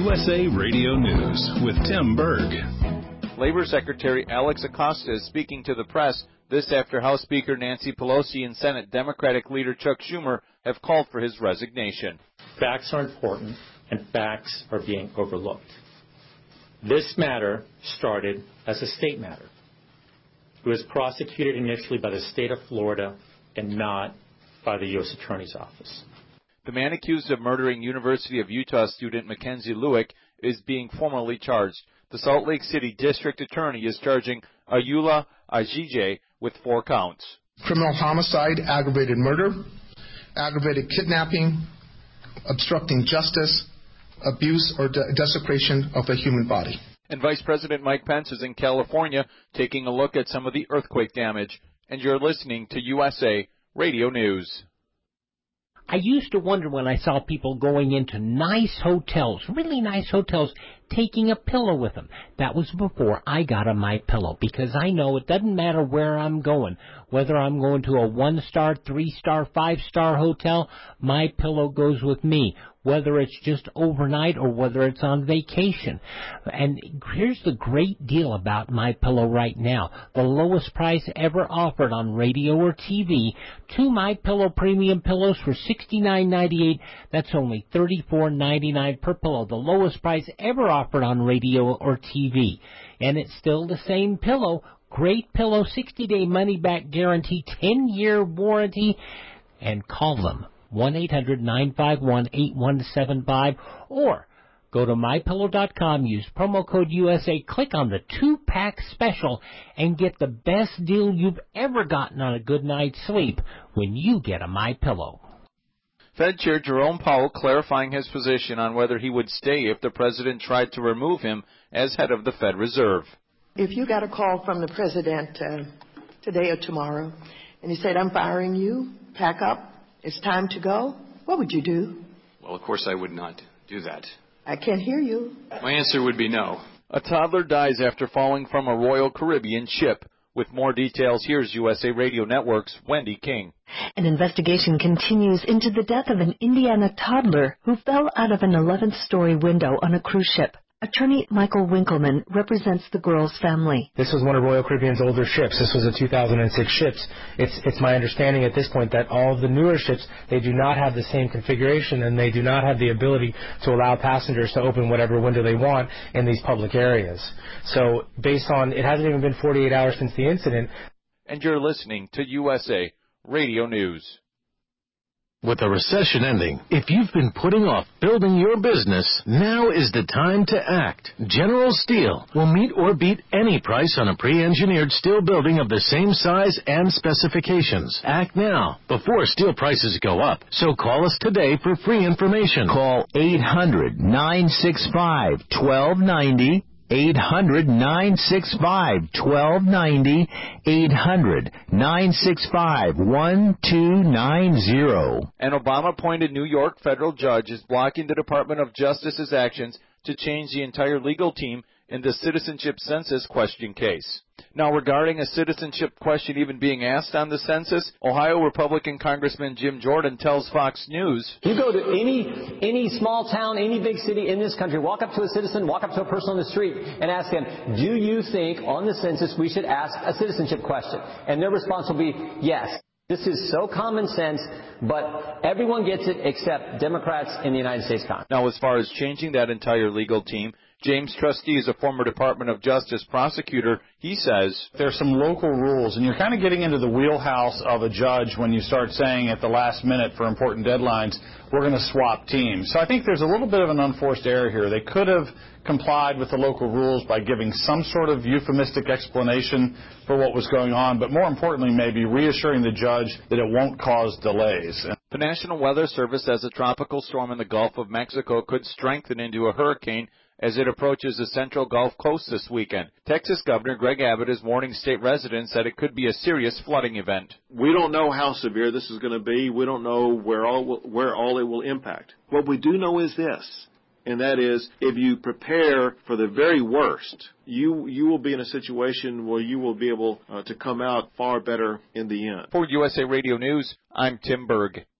USA Radio News with Tim Berg. Labor Secretary Alex Acosta is speaking to the press this after House Speaker Nancy Pelosi and Senate Democratic leader Chuck Schumer have called for his resignation. Facts are important, and facts are being overlooked. This matter started as a state matter. It was prosecuted initially by the state of Florida and not by the U.S. Attorney's Office. The man accused of murdering University of Utah student Mackenzie Lueck is being formally charged. The Salt Lake City District Attorney is charging Ayula Ajije with 4 counts. Criminal homicide, aggravated murder, aggravated kidnapping, obstructing justice, abuse or desecration of a human body. And Vice President Mike Pence is in California taking a look at some of the earthquake damage. And you're listening to USA Radio News. I used to wonder when I saw people going into nice hotels, really nice hotels, taking a pillow with them. That was before I got a MyPillow, because I know it doesn't matter where I'm going. Whether I'm going to a 1-star, 3-star, 5-star hotel, MyPillow goes with me, whether it's just overnight or whether it's on vacation. And here's the great deal about MyPillow right now. The lowest price ever offered on radio or TV. 2 MyPillow premium pillows for $69.98. That's only $34.99 per pillow. The lowest price ever offered on radio or TV. And it's still the same pillow. Great pillow, 60-day money-back guarantee, 10-year warranty. And call them. 1-800-951-8175, or go to MyPillow.com, use promo code USA, click on the 2-pack special, and get the best deal you've ever gotten on a good night's sleep when you get a MyPillow. Fed Chair Jerome Powell clarifying his position on whether he would stay if the president tried to remove him as head of the Fed Reserve. If you got a call from the president today or tomorrow, and he said, I'm firing you, pack up, it's time to go, what would you do? Well, of course I would not do that. I can't hear you. My answer would be no. A toddler dies after falling from a Royal Caribbean ship. With more details, here's USA Radio Network's Wendy King. An investigation continues into the death of an Indiana toddler who fell out of an 11th-story window on a cruise ship. Attorney Michael Winkleman represents the girl's family. This was one of Royal Caribbean's older ships. This was a 2006 ship. It's my understanding at this point that all of the newer ships, they do not have the same configuration, and they do not have the ability to allow passengers to open whatever window they want in these public areas. So based on, it hasn't even been 48 hours since the incident. And you're listening to USA Radio News. With the recession ending, if you've been putting off building your business, now is the time to act. General Steel will meet or beat any price on a pre-engineered steel building of the same size and specifications. Act now, before steel prices go up. So call us today for free information. Call 800-965-1290. 800-965-1290, 800-965-1290. An Obama-appointed New York federal judge is blocking the Department of Justice's actions to change the entire legal team in the citizenship census question case. Now, regarding a citizenship question even being asked on the census, Ohio Republican Congressman Jim Jordan tells Fox News, you go to any small town, any big city in this country, walk up to a citizen, walk up to a person on the street, and ask them, do you think on the census we should ask a citizenship question? And their response will be, yes. This is so common sense, but everyone gets it except Democrats in the United States Congress. Now, as far as changing that entire legal team, James Trustee is a former Department of Justice prosecutor. He says, there's some local rules, and you're kind of getting into the wheelhouse of a judge when you start saying at the last minute for important deadlines, we're going to swap teams. So I think there's a little bit of an unforced error here. They could have complied with the local rules by giving some sort of euphemistic explanation for what was going on, but more importantly, maybe reassuring the judge that it won't cause delays. The National Weather Service says a tropical storm in the Gulf of Mexico could strengthen into a hurricane as it approaches the central Gulf Coast this weekend. Texas Governor Greg Abbott is warning state residents that it could be a serious flooding event. We don't know how severe this is going to be. We don't know where all it will impact. What we do know is this, and that is if you prepare for the very worst, you will be in a situation where you will be able to come out far better in the end. For USA Radio News, I'm Tim Berg.